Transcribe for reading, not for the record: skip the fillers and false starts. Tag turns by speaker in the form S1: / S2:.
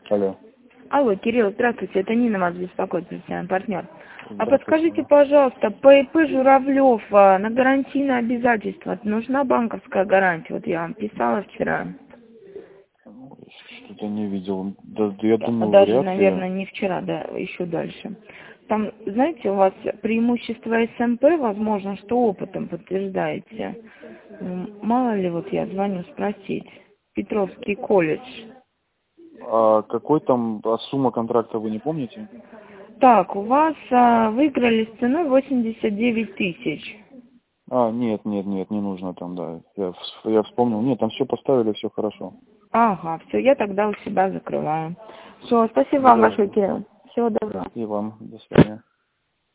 S1: Алло.
S2: Алло, Кирилл, здравствуйте, это Нина вас беспокоит, профессиональный партнер. А
S1: Здравствуйте.
S2: подскажите, пожалуйста, по ИП Журавлев на гарантийное обязательство нужна банковская гарантия? Вот я вам писала вчера.
S1: Что-то не видел. Да, я думаю,
S2: Даже,
S1: вряд ли.
S2: наверное, не вчера, да, еще дальше. Там, знаете, у вас преимущество СМП, возможно, что опытом подтверждаете. Мало ли, вот я звоню спросить. Петровский колледж.
S1: А какой там сумма контракта, вы не помните?
S2: Так, у вас выиграли с ценой 89 тысяч.
S1: Нет, не нужно там, да. Я вспомнил. Нет, там все поставили, все хорошо.
S2: Ага, все, я тогда у себя закрываю. Все, спасибо вам
S1: Да.
S2: большое, Кирилл. Всего доброго.
S1: И вам. До свидания.